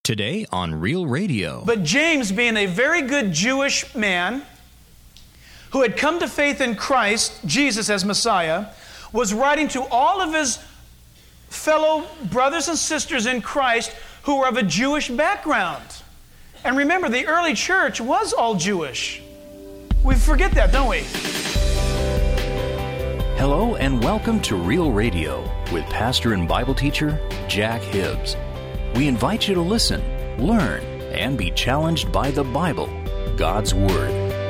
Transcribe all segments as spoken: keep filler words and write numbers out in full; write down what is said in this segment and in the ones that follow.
Today on Real Radio. But James, being a very good Jewish man who had come to faith in Christ, Jesus as Messiah, was writing to all of his fellow brothers and sisters in Christ who were of a Jewish background. And remember, the early church was all Jewish. We forget that, don't we? Hello and welcome to Real Radio with pastor and Bible teacher Jack Hibbs. We invite you to listen, learn, and be challenged by the Bible, God's Word.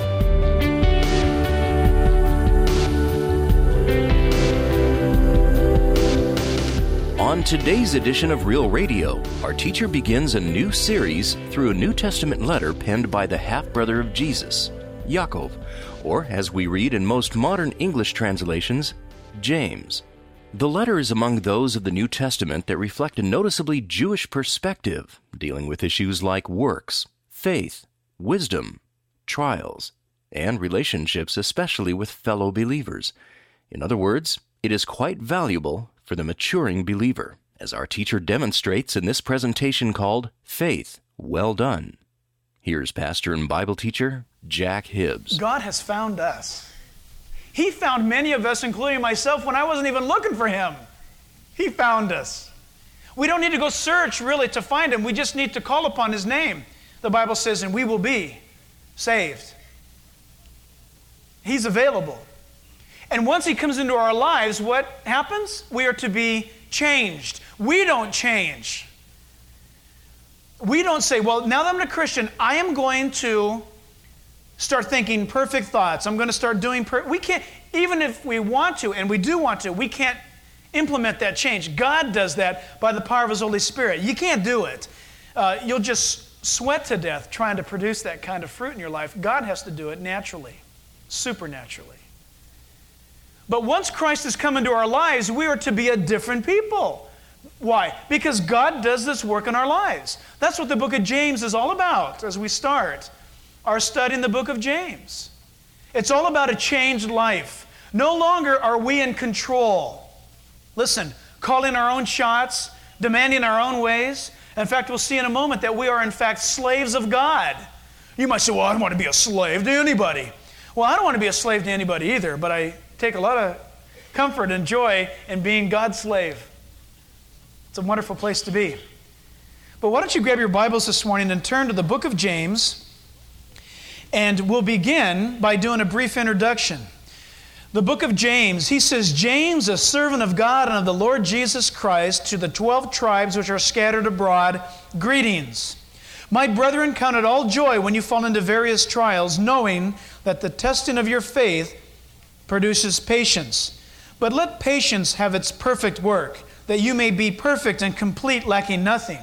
On today's edition of Real Radio, our teacher begins a new series through a New Testament letter penned by the half-brother of Jesus, Yaakov, or as we read in most modern English translations, James. The letter is among those of the New Testament that reflect a noticeably Jewish perspective, dealing with issues like works, faith, wisdom, trials, and relationships, especially with fellow believers. In other words, it is quite valuable for the maturing believer, as our teacher demonstrates in this presentation called Faith Well Done. Here's pastor and Bible teacher Jack Hibbs. God has found us. He found many of us, including myself, when I wasn't even looking for Him. He found us. We don't need to go search, really, to find Him. We just need to call upon His name. The Bible says, and we will be saved. He's available. And once He comes into our lives, what happens? We are to be changed. We don't change. We don't say, well, now that I'm a Christian, I am going to start thinking perfect thoughts. I'm going to start doing... Per- we can't, even if we want to, and we do want to, we can't implement that change. God does that by the power of His Holy Spirit. You can't do it. Uh, you'll just sweat to death trying to produce that kind of fruit in your life. God has to do it naturally, supernaturally. But once Christ has come into our lives, we are to be a different people. Why? Because God does this work in our lives. That's what the book of James is all about as we start our study in the book of James. It's all about a changed life. No longer are we in control. Listen, calling our own shots, demanding our own ways. In fact, we'll see in a moment that we are in fact slaves of God. You might say, well, I don't want to be a slave to anybody. Well, I don't want to be a slave to anybody either, but I take a lot of comfort and joy in being God's slave. It's a wonderful place to be. But why don't you grab your Bibles this morning and turn to the book of James, and we'll begin by doing a brief introduction. The book of James, he says, James, a servant of God and of the Lord Jesus Christ, to the twelve tribes which are scattered abroad, greetings. My brethren, count it all joy when you fall into various trials, knowing that the testing of your faith produces patience. But let patience have its perfect work, that you may be perfect and complete, lacking nothing.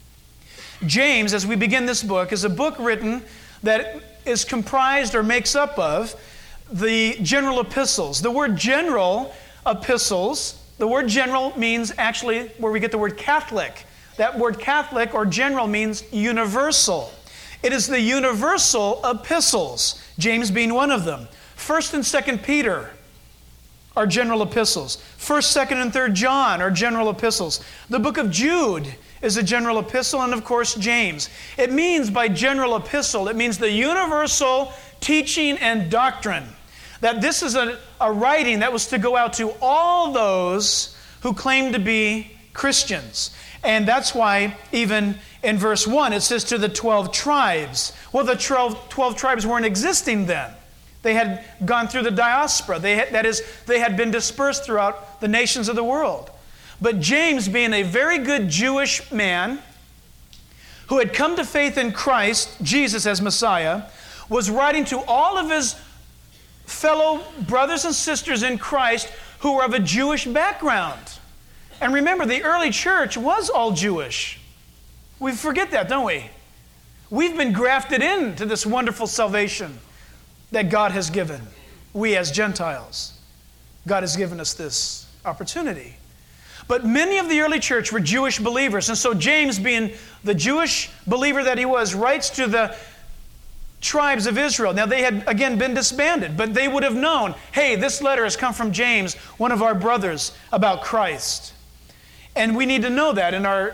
James, as we begin this book, is a book written that is comprised or makes up of the general epistles. The word general epistles, the word general means actually where we get the word Catholic. That word Catholic or general means universal. It is the universal epistles, James being one of them. First and Second Peter are general epistles. First, Second, and Third John are general epistles. The book of Jude is a general epistle, and of course, James. It means by general epistle, it means the universal teaching and doctrine. That this is a, a writing that was to go out to all those who claim to be Christians. And that's why even in verse one, it says to the twelve tribes. Well, the twelve, twelve tribes weren't existing then. They had gone through the diaspora. They had, that is, they had been dispersed throughout the nations of the world. But James, being a very good Jewish man who had come to faith in Christ, Jesus as Messiah, was writing to all of his fellow brothers and sisters in Christ who were of a Jewish background. And remember, the early church was all Jewish. We forget that, don't we? We've been grafted into this wonderful salvation that God has given. We as Gentiles. God has given us this opportunity. But many of the early church were Jewish believers. And so James, being the Jewish believer that he was, writes to the tribes of Israel. Now they had, again, been disbanded, but they would have known, hey, this letter has come from James, one of our brothers, about Christ. And we need to know that in our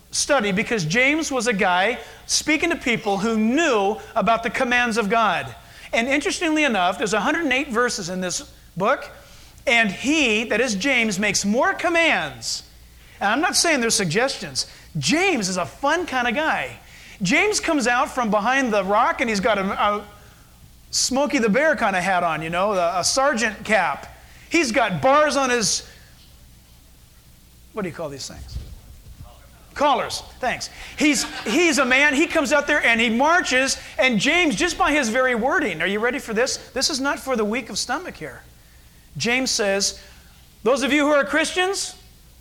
study because James was a guy speaking to people who knew about the commands of God. And interestingly enough, there's one hundred eight verses in this book, and he, that is James, makes more commands. And I'm not saying they're suggestions. James is a fun kind of guy. James comes out from behind the rock, and he's got a, a Smokey the Bear kind of hat on, you know, a, a sergeant cap. He's got bars on his, what do you call these things? Collars, thanks. He's, he's a man, he comes out there and he marches, and James, just by his very wording, are you ready for this? This is not for the weak of stomach here. James says, those of you who are Christians,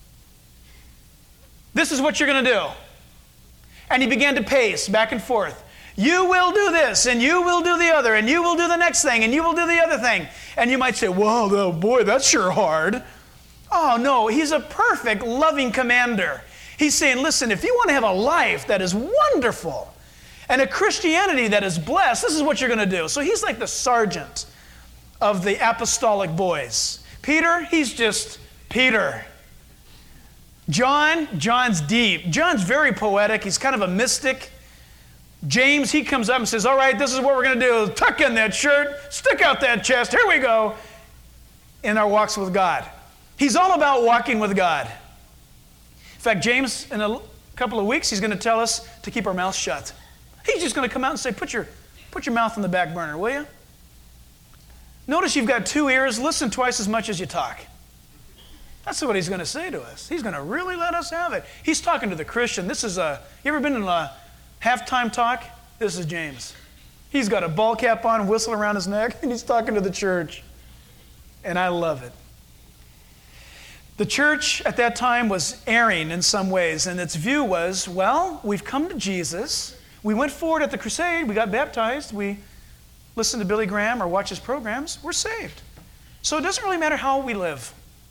this is what you're going to do. And he began to pace back and forth. You will do this, and you will do the other, and you will do the next thing, and you will do the other thing. And you might say, whoa, oh boy, that's sure hard. Oh no, he's a perfect, loving commander. He's saying, listen, if you want to have a life that is wonderful and a Christianity that is blessed, this is what you're going to do. So he's like the sergeant of the apostolic boys. Peter, he's just Peter. John, John's deep. John's very poetic. He's kind of a mystic. James, he comes up and says, all right, this is what we're going to do. Tuck in that shirt, stick out that chest. Here we go in our walks with God. He's all about walking with God. In fact, James, in a couple of weeks, he's going to tell us to keep our mouths shut. He's just going to come out and say, put your, put your mouth on the back burner, will you? Notice you've got two ears. Listen twice as much as you talk. That's what he's going to say to us. He's going to really let us have it. He's talking to the Christian. This is a, you ever been in a halftime talk? This is James. He's got a ball cap on, whistle around his neck, and he's talking to the church. And I love it. The church at that time was erring in some ways, and its view was, well, we've come to Jesus. We went forward at the crusade. We got baptized. We listened to Billy Graham or watched his programs. We're saved. So it doesn't really matter how we live.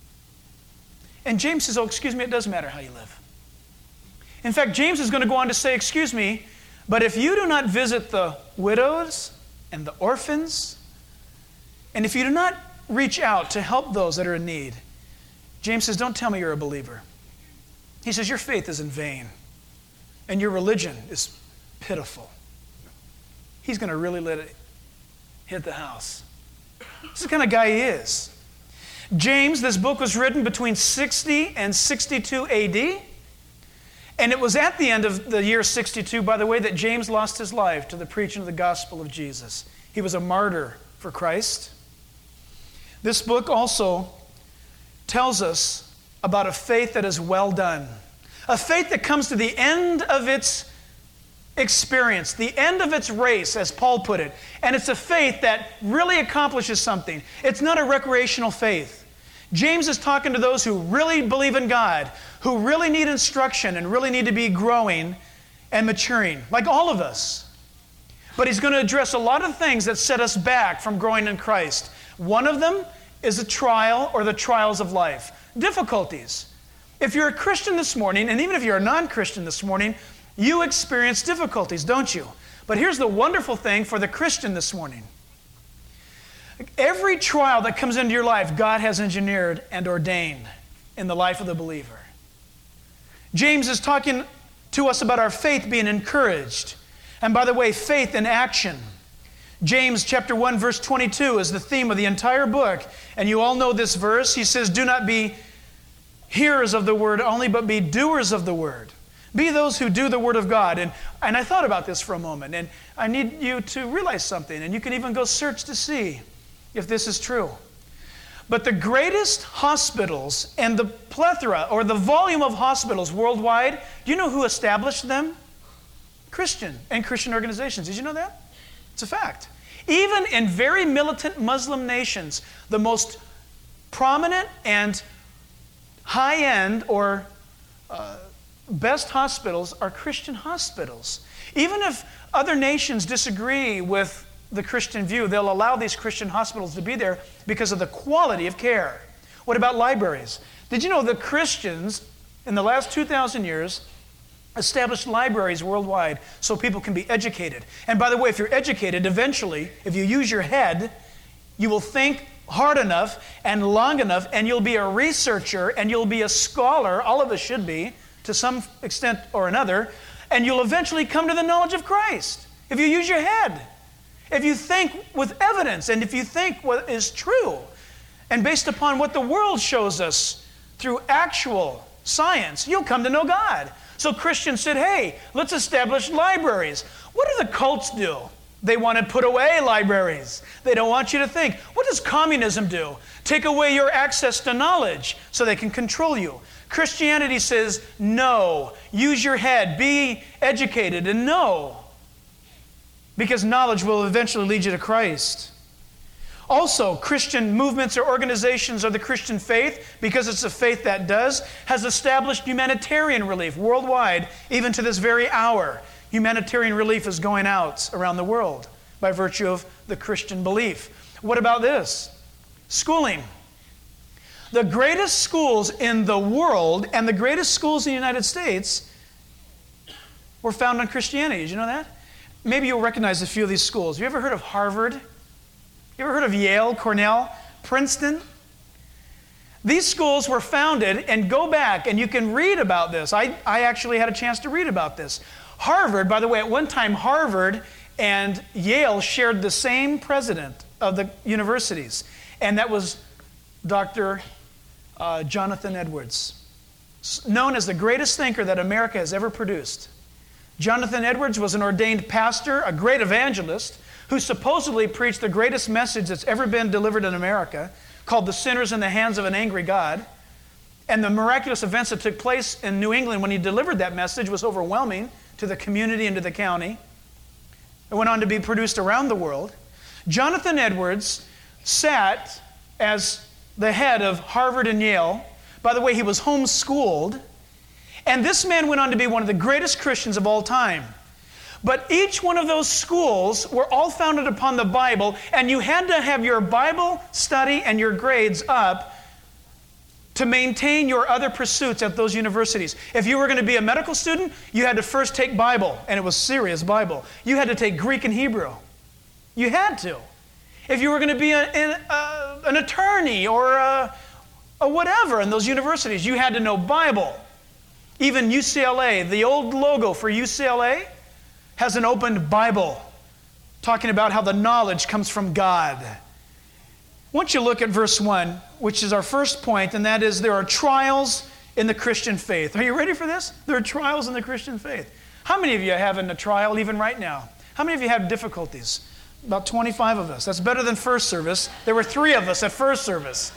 And James says, oh, excuse me, it does matter how you live. In fact, James is going to go on to say, excuse me, but if you do not visit the widows and the orphans, and if you do not reach out to help those that are in need, James says, don't tell me you're a believer. He says, your faith is in vain, and your religion is pitiful. He's going to really let it hit the house. This is the kind of guy he is. James, this book was written between sixty and sixty-two A D, and it was at the end of the year sixty-two, by the way, that James lost his life to the preaching of the gospel of Jesus. He was a martyr for Christ. This book also tells us about a faith that is well done, a faith that comes to the end of its experience, the end of its race, as Paul put it, and it's a faith that really accomplishes something. It's not a recreational faith. James is talking to those who really believe in God, who really need instruction and really need to be growing and maturing, like all of us. But he's going to address a lot of things that set us back from growing in Christ. One of them is a trial or the trials of life, difficulties. If you're a Christian this morning, and even if you're a non-Christian this morning, you experience difficulties, don't you? But here's the wonderful thing for the Christian this morning. Every trial that comes into your life, God has engineered and ordained in the life of the believer. James is talking to us about our faith being encouraged. And by the way, faith in action. James chapter one, verse twenty-two is the theme of the entire book. And you all know this verse. He says, do not be hearers of the word only, but be doers of the word. Be those who do the word of God. And, and I thought about this for a moment, and I need you to realize something, and you can even go search to see if this is true. But the greatest hospitals and the plethora or the volume of hospitals worldwide, do you know who established them? Christian and Christian organizations. Did you know that? It's a fact. Even in very militant Muslim nations, the most prominent and high-end or uh, best hospitals are Christian hospitals. Even if other nations disagree with the Christian view, they'll allow these Christian hospitals to be there because of the quality of care. What about libraries? Did you know the Christians in the last two thousand years established libraries worldwide so people can be educated? And by the way, if you're educated, eventually, if you use your head, you will think hard enough and long enough, and you'll be a researcher and you'll be a scholar, all of us should be, to some extent or another, and you'll eventually come to the knowledge of Christ. If you use your head, if you think with evidence, and if you think what is true, and based upon what the world shows us through actual science, you'll come to know God. So Christians said, hey, let's establish libraries. What do the cults do? They want to put away libraries. They don't want you to think. What does communism do? Take away your access to knowledge so they can control you. Christianity says, no, use your head, be educated, and know. Because knowledge will eventually lead you to Christ. Also, Christian movements or organizations of the Christian faith, because it's a faith that does, has established humanitarian relief worldwide, even to this very hour. Humanitarian relief is going out around the world by virtue of the Christian belief. What about this? Schooling. The greatest schools in the world and the greatest schools in the United States were found on Christianity. Did you know that? Maybe you'll recognize a few of these schools. Have you ever heard of Harvard? You ever heard of Yale, Cornell, Princeton? These schools were founded, and go back and you can read about this. I, I actually had a chance to read about this. Harvard, by the way, at one time Harvard and Yale shared the same president of the universities, and that was Doctor Uh, Jonathan Edwards, known as the greatest thinker that America has ever produced. Jonathan Edwards was an ordained pastor, a great evangelist, who supposedly preached the greatest message that's ever been delivered in America, called The Sinners in the Hands of an Angry God. And the miraculous events that took place in New England when he delivered that message was overwhelming to the community and to the county. It went on to be produced around the world. Jonathan Edwards sat as the head of Harvard and Yale. By the way, he was homeschooled. And this man went on to be one of the greatest Christians of all time. But each one of those schools were all founded upon the Bible, and you had to have your Bible study and your grades up to maintain your other pursuits at those universities. If you were going to be a medical student, you had to first take Bible, and it was serious Bible. You had to take Greek and Hebrew. You had to. If you were going to be a, a, an attorney or a, a whatever in those universities, you had to know Bible. Even U C L A, the old logo for U C L A has an opened Bible talking about how the knowledge comes from God. I want you to look at verse one, which is our first point, and that is there are trials in the Christian faith. Are you ready for this? There are trials in the Christian faith. How many of you are having a trial even right now? How many of you have difficulties? About twenty-five of us. That's better than first service. There were three of us at first service.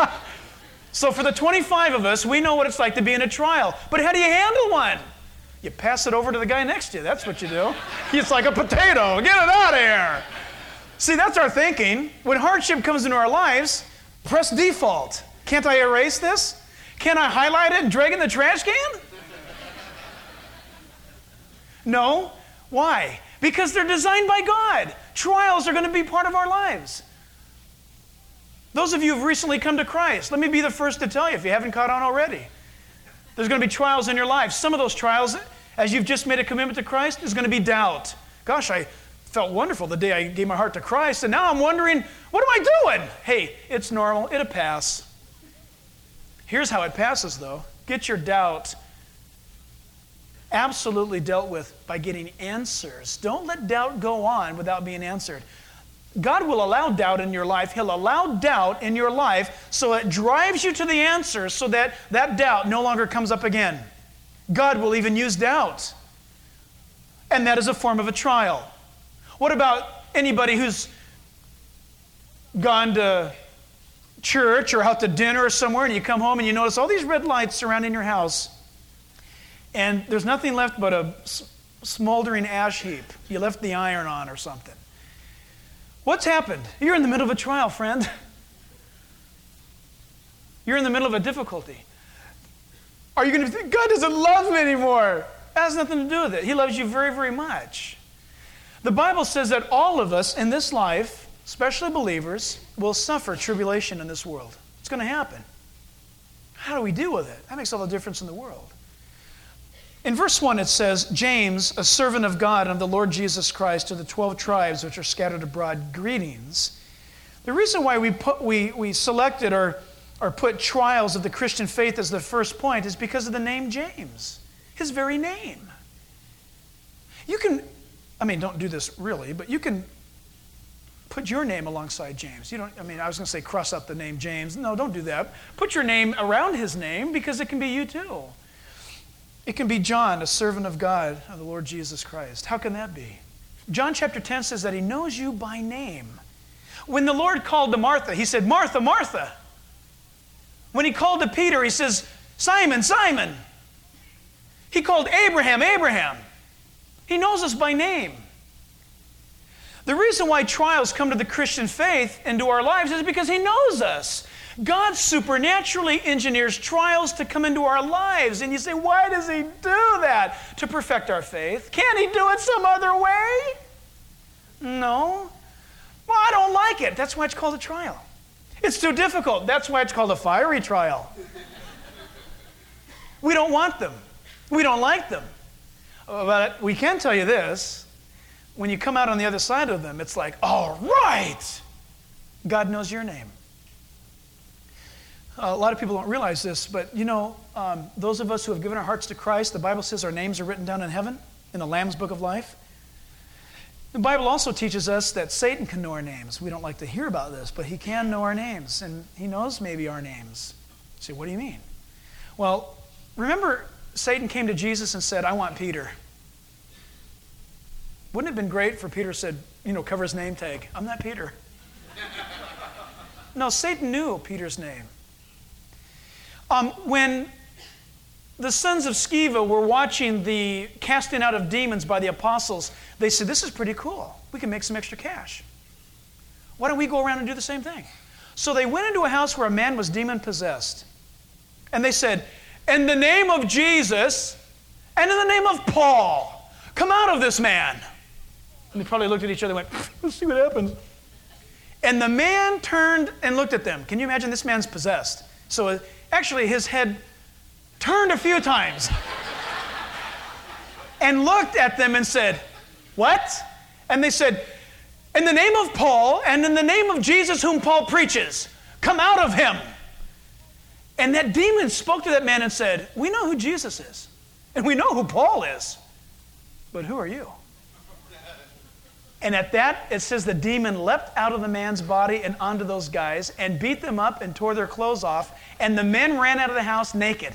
So for the twenty-five of us, we know what it's like to be in a trial. But how do you handle one? You pass it over to the guy next to you. That's what you do. It's like a potato. Get it out of here. See, that's our thinking. When hardship comes into our lives, press default. Can't I erase this? Can't I highlight it and drag it in the trash can? No. Why? Because they're designed by God. Trials are going to be part of our lives. Those of you who have recently come to Christ, let me be the first to tell you, if you haven't caught on already, there's going to be trials in your life. Some of those trials, as you've just made a commitment to Christ, is going to be doubt. Gosh, I felt wonderful the day I gave my heart to Christ, and now I'm wondering, what am I doing? Hey, it's normal. It'll pass. Here's how it passes, though. Get your doubt absolutely dealt with by getting answers. Don't let doubt go on without being answered. God will allow doubt in your life. He'll allow doubt in your life so it drives you to the answer so that that doubt no longer comes up again. God will even use doubt. And that is a form of a trial. What about anybody who's gone to church or out to dinner or somewhere and you come home and you notice all these red lights surrounding your house and there's nothing left but a smoldering ash heap. You left the iron on or something. What's happened? You're in the middle of a trial, friend. You're in the middle of a difficulty. Are you going to think, God doesn't love me anymore? That has nothing to do with it. He loves you very, very much. The Bible says that all of us in this life, especially believers, will suffer tribulation in this world. It's going to happen. How do we deal with it? That makes all the difference in the world. In verse one it says, James, a servant of God and of the Lord Jesus Christ, to the twelve tribes which are scattered abroad, greetings. The reason why we put, we, we selected or, or put trials of the Christian faith as the first point is because of the name James. his very name. You can, I mean, don't do this really, but you can put your name alongside James. You don't, I mean, I was going to say cross out the name James. No, don't do that. Put your name around his name because it can be you too. It can be John, a servant of God, of the Lord Jesus Christ. How can that be? John chapter ten says that he knows you by name. When the Lord called to Martha, he said, Martha, Martha. When he called to Peter, he says, Simon, Simon. He called Abraham, Abraham. He knows us by name. The reason why trials come to the Christian faith into our lives is because he knows us. God supernaturally engineers trials to come into our lives. And you say, why does he do that? To perfect our faith. Can't he do it some other way? No. Well, I don't like it. That's why it's called a trial. It's too difficult. That's why it's called a fiery trial. We don't want them. We don't like them. But we can tell you this. When you come out on the other side of them, it's like, all right, God knows your name. Uh, a lot of people don't realize this, but you know, um, those of us who have given our hearts to Christ, the Bible says our names are written down in heaven, in the Lamb's Book of Life. The Bible also teaches us that Satan can know our names. We don't like to hear about this, but he can know our names, and he knows maybe our names. You say, what do you mean? Well, remember Satan came to Jesus and said, I want Peter. Wouldn't it have been great for Peter said, you know, cover his name tag? I'm not Peter. No, Satan knew Peter's name. Um, when the sons of Sceva were watching the casting out of demons by the apostles, they said, this is pretty cool. We can make some extra cash. Why don't we go around and do the same thing? So they went into a house where a man was demon-possessed. And they said, in the name of Jesus and in the name of Paul, come out of this man. And they probably looked at each other and went, let's see what happens. And the man turned and looked at them. Can you imagine? This man's possessed. So uh, actually his head turned a few times and looked at them and said, what? And they said, in the name of Paul and in the name of Jesus whom Paul preaches, come out of him. And that demon spoke to that man and said, we know who Jesus is and we know who Paul is, but who are you? And at that, it says the demon leapt out of the man's body and onto those guys and beat them up and tore their clothes off, and the men ran out of the house naked.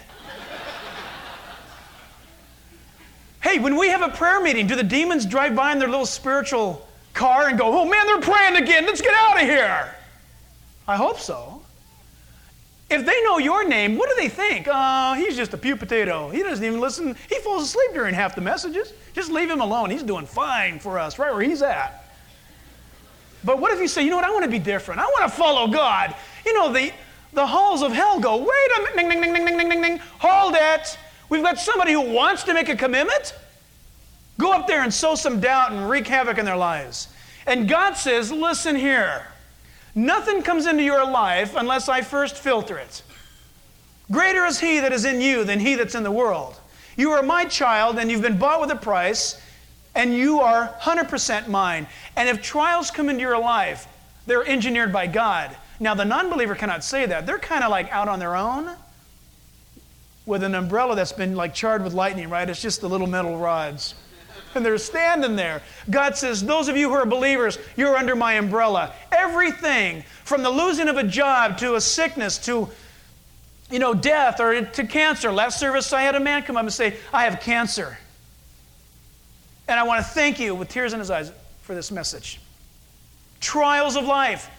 Hey, when we have a prayer meeting, do the demons drive by in their little spiritual car and go, oh man, they're praying again, let's get out of here? I hope so. If they know your name, what do they think? Oh, he's just a pew potato. He doesn't even listen. He falls asleep during half the messages. Just leave him alone. He's doing fine for us, right where he's at. But what if you say, you know what, I want to be different. I want to follow God. You know, the, the halls of hell go, wait a minute, ding, ding, ding, ding, ding, ding, ding, ding. Hold it. We've got somebody who wants to make a commitment. Go up there and sow some doubt and wreak havoc in their lives. And God says, listen here. Nothing comes into your life unless I first filter it. Greater is he that is in you than he that's in the world. You are my child, and you've been bought with a price, and you are one hundred percent mine. And if trials come into your life, they're engineered by God. Now, the non-believer cannot say that. They're kind of like out on their own with an umbrella that's been like charred with lightning, right? It's just the little metal rods. And they're standing there. God says, those of you who are believers, you're under my umbrella. Everything from the losing of a job to a sickness to, you know, death or to cancer. Last service I had a man come up and say, I have cancer. And I want to thank you with tears in his eyes for this message. Trials of life.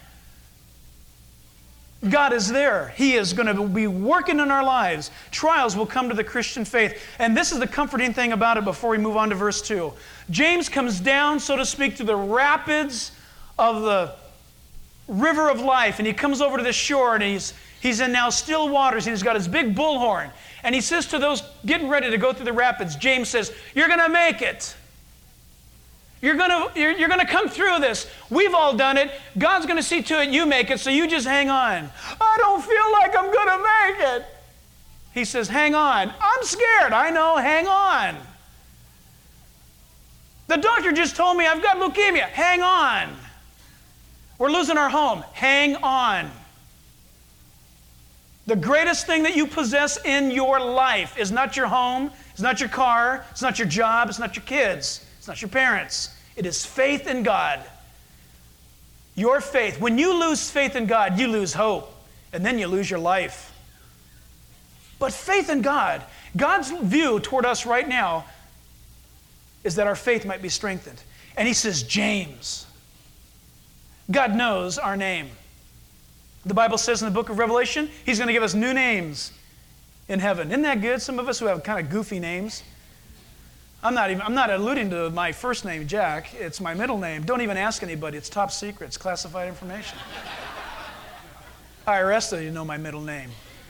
God is there. He is going to be working in our lives. Trials will come to the Christian faith. And this is the comforting thing about it before we move on to verse two. James comes down, so to speak, to the rapids of the river of life. And he comes over to the shore, and he's, he's in now still waters, and he's got his big bullhorn. And he says to those getting ready to go through the rapids, James says, you're going to make it. You're going to you're, you're going to come through this. We've all done it. God's going to see to it you make it, so you just hang on. I don't feel like I'm going to make it. He says, hang on. I'm scared. I know. Hang on. The doctor just told me I've got leukemia. Hang on. We're losing our home. Hang on. The greatest thing that you possess in your life is not your home, it's not your car, it's not your job, it's not your kids, it's not your parents. It is faith in God. Your faith. When you lose faith in God, you lose hope, and then you lose your life. But faith in God, God's view toward us right now is that our faith might be strengthened. And he says, James. God knows our name. The Bible says in the book of Revelation, he's going to give us new names in heaven. Isn't that good? Some of us who have kind of goofy names. I'm not even, I'm not alluding to my first name, Jack. It's my middle name. Don't even ask anybody. It's top secret. It's classified information. I R S doesn't even know my middle name.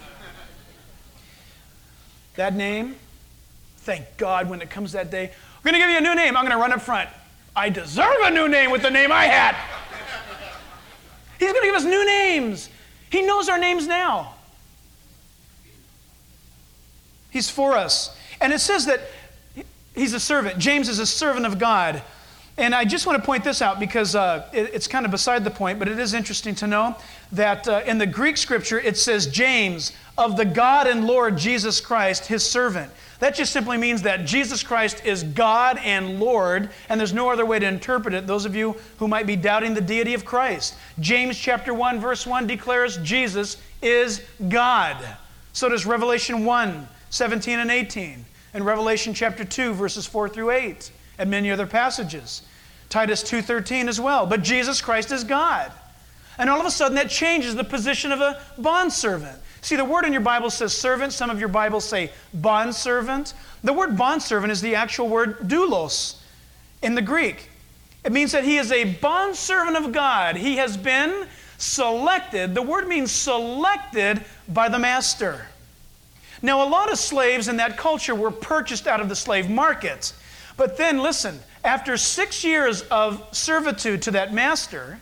That name, thank God when it comes that day, we're going to give you a new name. I'm going to run up front. I deserve a new name with the name I had. He's going to give us new names. He knows our names now. He's for us. And it says that he's a servant. James is a servant of God. And I just want to point this out because uh, it, it's kind of beside the point, but it is interesting to know that uh, in the Greek scripture it says James, of the God and Lord Jesus Christ, his servant. That just simply means that Jesus Christ is God and Lord, and there's no other way to interpret it. Those of you who might be doubting the deity of Christ. James chapter one, verse one declares Jesus is God. So does Revelation one, seventeen and eighteen, and Revelation chapter two, verses four through eight, and many other passages. Titus two thirteen as well. But Jesus Christ is God. And all of a sudden that changes the position of a bondservant. See, the word in your Bible says servant. Some of your Bibles say bondservant. The word bondservant is the actual word doulos in the Greek. It means that he is a bondservant of God. He has been selected. The word means selected by the master. Now, a lot of slaves in that culture were purchased out of the slave market. But then, listen, after six years of servitude to that master,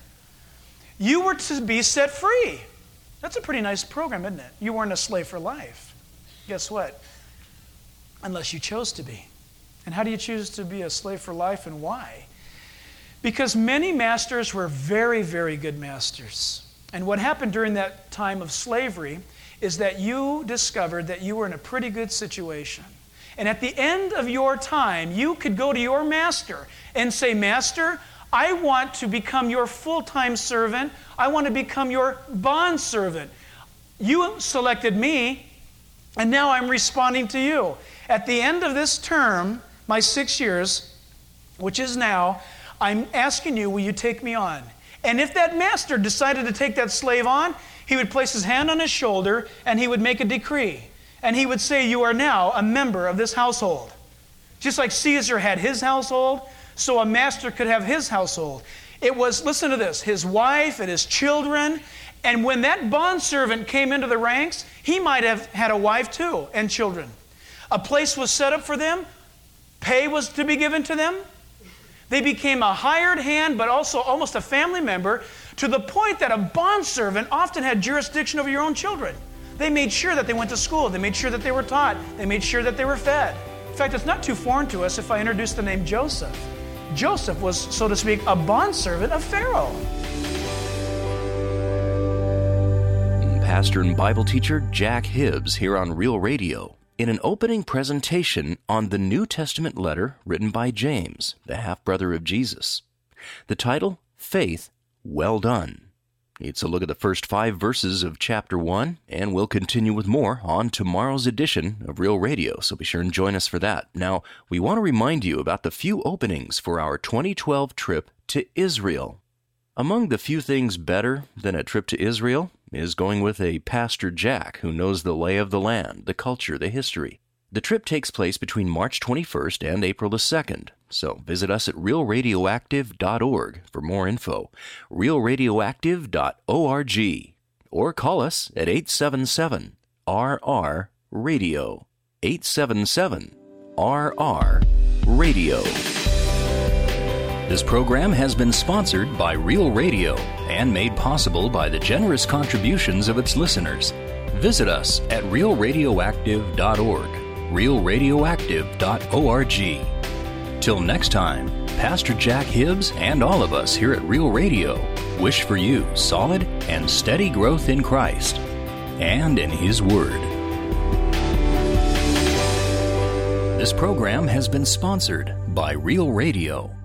you were to be set free. That's a pretty nice program, isn't it? You weren't a slave for life. Guess what? Unless you chose to be. And how do you choose to be a slave for life and why? Because many masters were very, very good masters. And what happened during that time of slavery is that you discovered that you were in a pretty good situation. And at the end of your time, you could go to your master and say, Master, I want to become your full-time servant. I want to become your bondservant. You selected me, and now I'm responding to you. At the end of this term, my six years, which is now, I'm asking you, will you take me on? And if that master decided to take that slave on, he would place his hand on his shoulder, and he would make a decree. And he would say, you are now a member of this household. Just like Caesar had his household, so a master could have his household. It was, listen to this, his wife and his children. And when that bondservant came into the ranks, he might have had a wife too and children. A place was set up for them. Pay was to be given to them. They became a hired hand, but also almost a family member, to the point that a bondservant often had jurisdiction over your own children. They made sure that they went to school. They made sure that they were taught. They made sure that they were fed. In fact, it's not too foreign to us if I introduce the name Joseph. Joseph was, so to speak, a bondservant of Pharaoh. Pastor and Bible teacher Jack Hibbs here on Real Radio in an opening presentation on the New Testament letter written by James, the half-brother of Jesus. The title, Faith, Well Done. It's a look at the first five verses of chapter one, and we'll continue with more on tomorrow's edition of Real Radio, so be sure and join us for that. Now, we want to remind you about the few openings for our twenty twelve trip to Israel. Among the few things better than a trip to Israel is going with a Pastor Jack who knows the lay of the land, the culture, the history. The trip takes place between March twenty-first and April the second, so visit us at real radioactive dot org for more info, real radioactive dot org, or call us at eight seven seven R R radio, eight seven seven R R radio. This program has been sponsored by Real Radio and made possible by the generous contributions of its listeners. Visit us at real radioactive dot org. real radioactive dot org. Till next time, Pastor Jack Hibbs and all of us here at Real Radio wish for you solid and steady growth in Christ. and in His Word. This program has been sponsored by Real Radio.